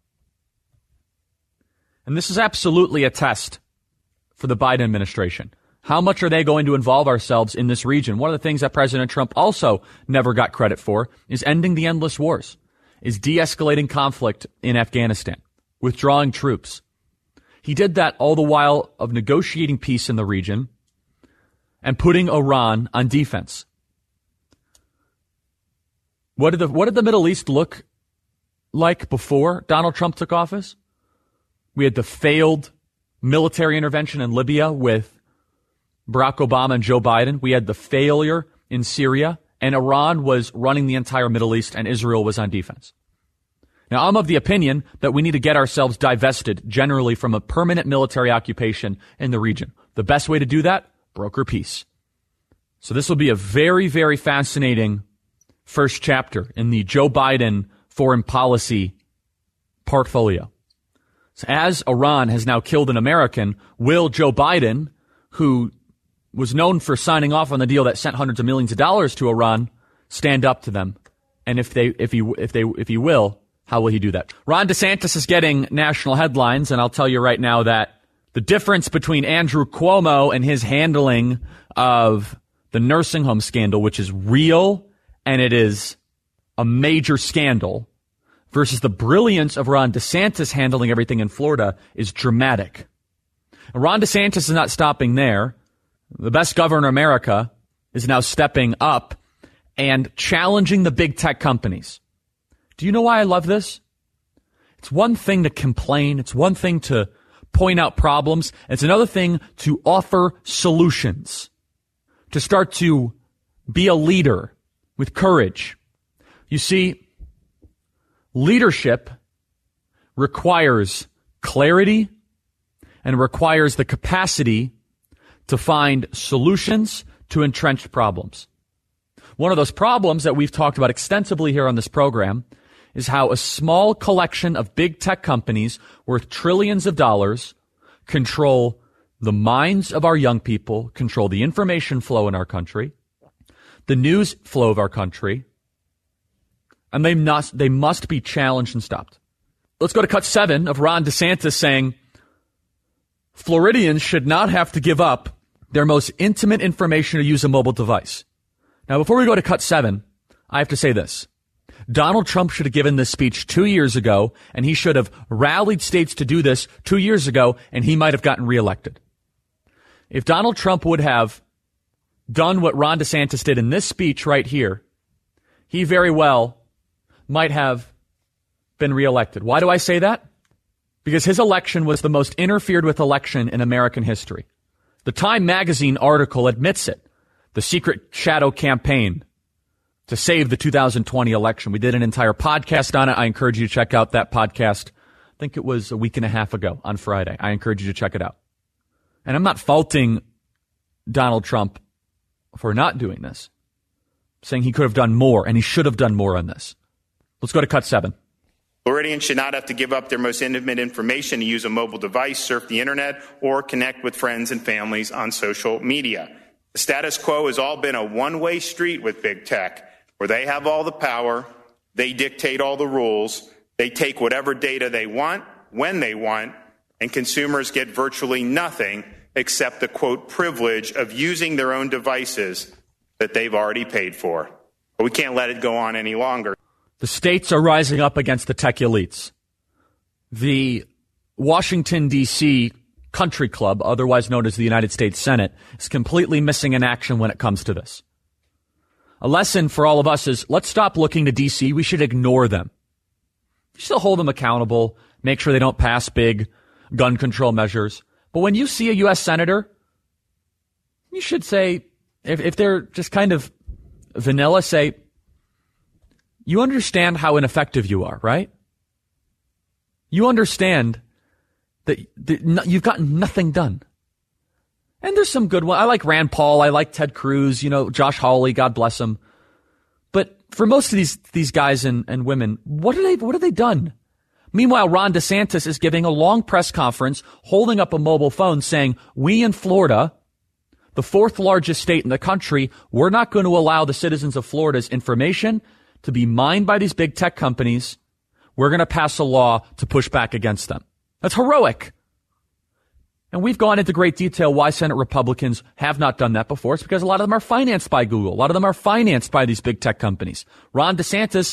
And this is absolutely a test for the Biden administration. How much are they going to involve ourselves in this region? One of the things that President Trump also never got credit for is ending the endless wars, is de-escalating conflict in Afghanistan, withdrawing troops. He did that all the while of negotiating peace in the region and putting Iran on defense. What did the, what did the Middle East look like before Donald Trump took office? We had the failed military intervention in Libya with Barack Obama and Joe Biden. We had the failure in Syria, and Iran was running the entire Middle East, and Israel was on defense. Now, I'm of the opinion that we need to get ourselves divested generally from a permanent military occupation in the region. The best way to do that, broker peace. So this will be a very, very fascinating first chapter in the Joe Biden foreign policy portfolio. So as Iran has now killed an American, will Joe Biden, who was known for signing off on the deal that sent hundreds of millions of dollars to Iran, stand up to them? And if they, if he, if they, if he will, how will he do that? Ron DeSantis is getting national headlines, and I'll tell you right now that the difference between Andrew Cuomo and his handling of the nursing home scandal, which is real and it is a major scandal, versus the brilliance of Ron DeSantis handling everything in Florida, is dramatic. And Ron DeSantis is not stopping there. The best governor in America is now stepping up and challenging the big tech companies. Do you know why I love this? It's one thing to complain. It's one thing to point out problems. It's another thing to offer solutions, to start to be a leader with courage. You see, leadership requires clarity and requires the capacity to find solutions to entrenched problems. One of those problems that we've talked about extensively here on this program is how a small collection of big tech companies worth trillions of dollars control the minds of our young people, control the information flow in our country, the news flow of our country, And they must, they must be challenged and stopped. Let's go to cut seven of Ron DeSantis saying Floridians should not have to give up their most intimate information to use a mobile device. Now, before we go to cut seven, I have to say this. Donald Trump should have given this speech two years ago, and he should have rallied states to do this two years ago, and he might have gotten reelected. If Donald Trump would have done what Ron DeSantis did in this speech right here, he very well might have been reelected. Why do I say that? Because his election was the most interfered with election in American history. The Time magazine article admits it. The secret shadow campaign to save the two thousand twenty election. We did an entire podcast on it. I encourage you to check out that podcast. I think it was a week and a half ago on Friday. I encourage you to check it out. And I'm not faulting Donald Trump for not doing this. I'm saying he could have done more, and he should have done more on this. Let's go to cut seven. Floridians should not have to give up their most intimate information to use a mobile device, surf the internet, or connect with friends and families on social media. The status quo has all been a one-way street with big tech, where they have all the power, they dictate all the rules, they take whatever data they want, when they want, and consumers get virtually nothing except the, quote, privilege of using their own devices that they've already paid for. But we can't let it go on any longer. The states are rising up against the tech elites. The Washington, D C Country Club, otherwise known as the United States Senate, is completely missing in action when it comes to this. A lesson for all of us is let's stop looking to D C. We should ignore them. You still hold them accountable, make sure they don't pass big gun control measures. But when you see a U S senator, you should say, if, if they're just kind of vanilla, say, you understand how ineffective you are, right? You understand that, that you've gotten nothing done. And there's some good ones. I like Rand Paul. I like Ted Cruz, you know, Josh Hawley, God bless them. But for most of these these guys and, and women, what are they what have they done? Meanwhile, Ron DeSantis is giving a long press conference, holding up a mobile phone saying, we in Florida, the fourth largest state in the country, we're not going to allow the citizens of Florida's information to be mined by these big tech companies. We're going to pass a law to push back against them. That's heroic. And we've gone into great detail why Senate Republicans have not done that before. It's because a lot of them are financed by Google. A lot of them are financed by these big tech companies. Ron DeSantis,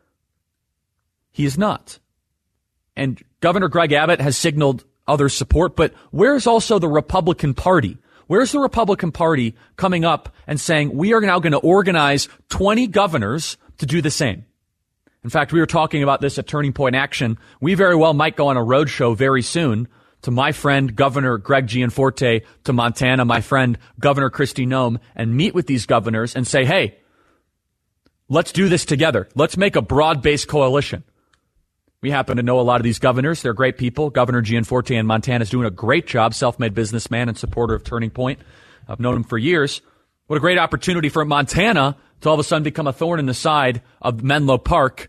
he is not. And Governor Greg Abbott has signaled other support, but where's also the Republican Party? Where's the Republican Party coming up and saying, we are now going to organize twenty governors to do the same? In fact, we were talking about this at Turning Point Action. We very well might go on a roadshow very soon to my friend, Governor Greg Gianforte, to Montana, my friend, Governor Kristi Noem, and meet with these governors and say, hey, let's do this together. Let's make a broad-based coalition. We happen to know a lot of these governors. They're great people. Governor Gianforte in Montana is doing a great job, self-made businessman and supporter of Turning Point. I've known him for years. What a great opportunity for Montana to all of a sudden become a thorn in the side of Menlo Park.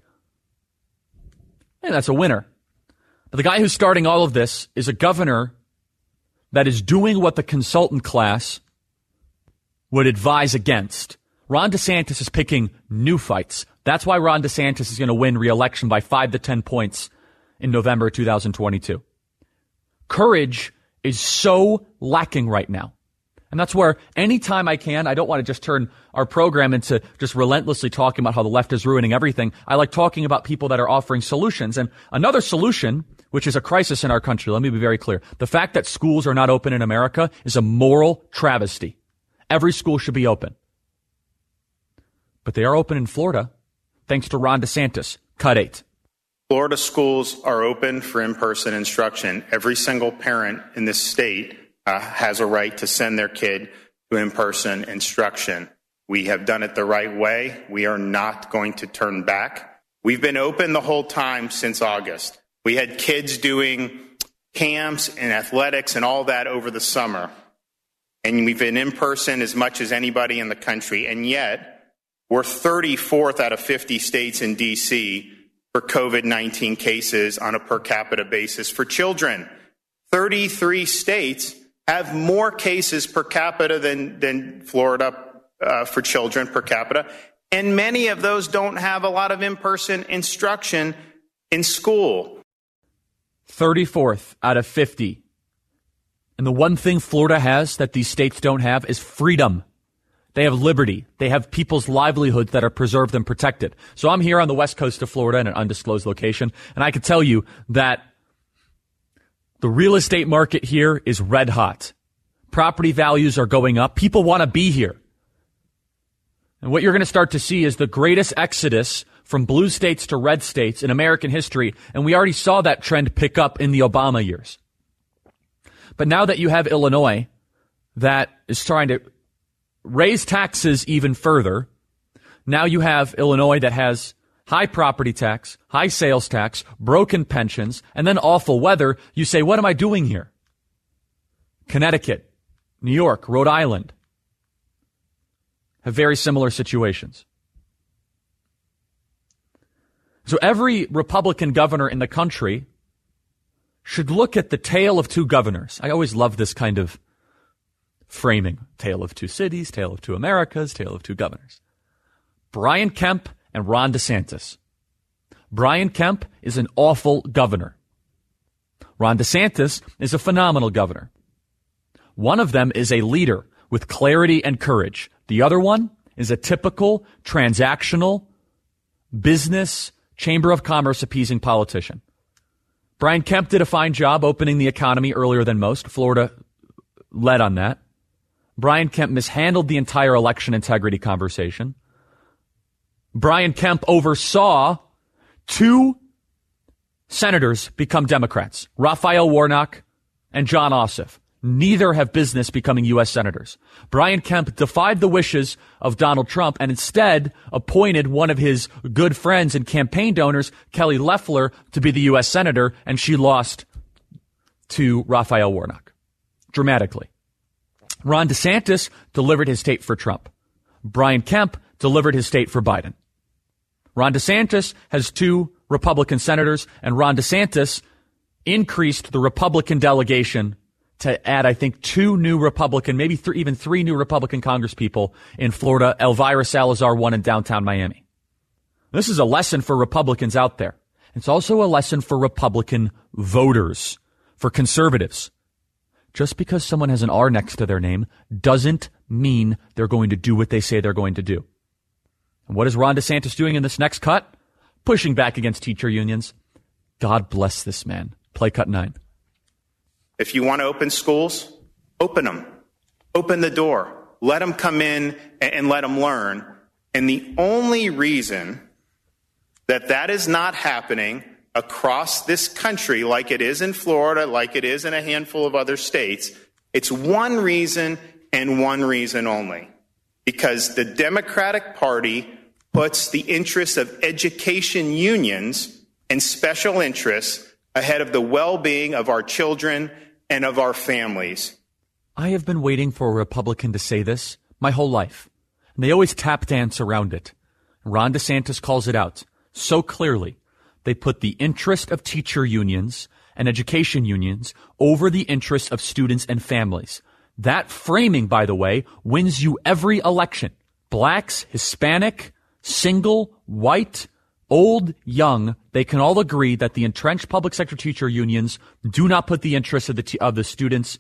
Hey, that's a winner. But the guy who's starting all of this is a governor that is doing what the consultant class would advise against. Ron DeSantis is picking new fights. That's why Ron DeSantis is going to win re-election by five to ten points in November two thousand twenty-two. Courage is so lacking right now. And that's where anytime I can, I don't want to just turn our program into just relentlessly talking about how the left is ruining everything. I like talking about people that are offering solutions. And another solution, which is a crisis in our country, let me be very clear. The fact that schools are not open in America is a moral travesty. Every school should be open. But they are open in Florida, thanks to Ron DeSantis. Cut eight. Florida schools are open for in-person instruction. Every single parent in this state uh, has a right to send their kid to in-person instruction. We have done it the right way. We are not going to turn back. We've been open the whole time since August. We had kids doing camps and athletics and all that over the summer. And we've been in person as much as anybody in the country. And yet, we're thirty-fourth out of fifty states in D C for COVID nineteen cases on a per capita basis for children. thirty-three states have more cases per capita than, than Florida uh, for children per capita. And many of those don't have a lot of in-person instruction in school. thirty-fourth out of fifty. And the one thing Florida has that these states don't have is freedom. They have liberty. They have people's livelihoods that are preserved and protected. So I'm here on the west coast of Florida in an undisclosed location, and I can tell you that the real estate market here is red hot. Property values are going up. People want to be here. And what you're going to start to see is the greatest exodus from blue states to red states in American history, and we already saw that trend pick up in the Obama years. But now that you have Illinois that is trying to raise taxes even further, now you have Illinois that has high property tax, high sales tax, broken pensions, and then awful weather. You say, what am I doing here? Connecticut, New York, Rhode Island have very similar situations. So every Republican governor in the country should look at the tale of two governors. I always love this kind of framing. Tale of two cities, tale of two Americas, tale of two governors. Brian Kemp and Ron DeSantis. Brian Kemp is an awful governor. Ron DeSantis is a phenomenal governor. One of them is a leader with clarity and courage. The other one is a typical transactional business Chamber of Commerce appeasing politician. Brian Kemp did a fine job opening the economy earlier than most. Florida led on that. Brian Kemp mishandled the entire election integrity conversation. Brian Kemp oversaw two senators become Democrats, Raphael Warnock and John Ossoff. Neither have business becoming U S senators. Brian Kemp defied the wishes of Donald Trump and instead appointed one of his good friends and campaign donors, Kelly Loeffler, to be the U S senator, and she lost to Raphael Warnock dramatically. Ron DeSantis delivered his state for Trump. Brian Kemp delivered his state for Biden. Ron DeSantis has two Republican senators, and Ron DeSantis increased the Republican delegation to add, I think, two new Republican, maybe th- even three new Republican congresspeople in Florida. Elvira Salazar won in downtown Miami. This is a lesson for Republicans out there. It's also a lesson for Republican voters, for conservatives. Just because someone has an R next to their name doesn't mean they're going to do what they say they're going to do. And what is Ron DeSantis doing in this next cut? Pushing back against teacher unions. God bless this man. Play cut nine. If you want to open schools, open them. Open the door. Let them come in and let them learn. And the only reason that that is not happening across this country like it is in Florida, like it is in a handful of other states, it's one reason and one reason only. Because the Democratic Party puts the interests of education unions and special interests ahead of the well-being of our children and of our families. I have been waiting for a Republican to say this my whole life, and they always tap dance around it. Ron DeSantis calls it out so clearly. They put the interest of teacher unions and education unions over the interest of students and families. That framing, by the way, wins you every election. Blacks, Hispanic, single, white, old, young, they can all agree that the entrenched public sector teacher unions do not put the interests of the t- of the students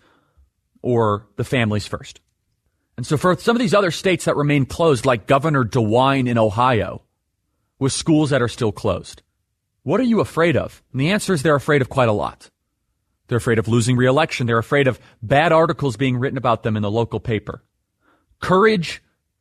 or the families first. And so for some of these other states that remain closed, like Governor DeWine in Ohio, with schools that are still closed, what are you afraid of? And the answer is they're afraid of quite a lot. They're afraid of losing re-election. They're afraid of bad articles being written about them in the local paper. Courage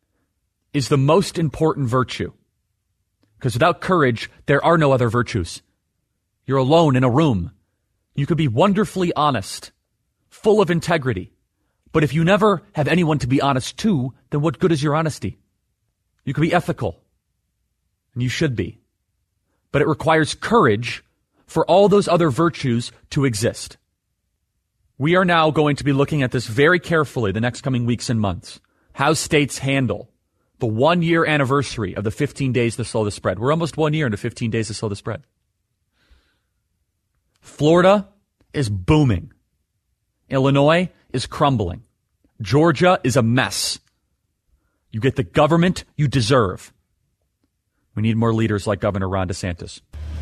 is the most important virtue. Because without courage, there are no other virtues. You're alone in a room. You could be wonderfully honest, full of integrity. But if you never have anyone to be honest to, then what good is your honesty? You could be ethical. And you should be. But it requires courage for all those other virtues to exist. We are now going to be looking at this very carefully the next coming weeks and months. How states handle the one-year anniversary of the fifteen days to slow the spread. We're almost one year into fifteen days to slow the spread. Florida is booming. Illinois is crumbling. Georgia is a mess. You get the government you deserve. We need more leaders like Governor Ron DeSantis.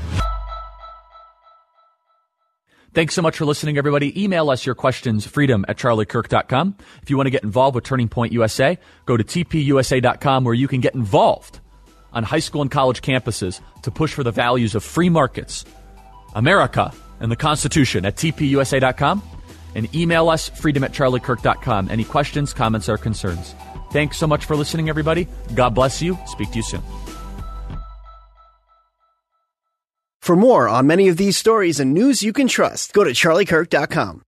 Thanks so much for listening, everybody. Email us your questions, freedom at charlie kirk dot com. If you want to get involved with Turning Point U S A, go to t p u s a dot com, where you can get involved on high school and college campuses to push for the values of free markets, America, and the Constitution at t p u s a dot com. And email us, freedom at charlie kirk dot com. Any questions, comments, or concerns. Thanks so much for listening, everybody. God bless you. Speak to you soon. For more on many of these stories and news you can trust, go to charlie kirk dot com.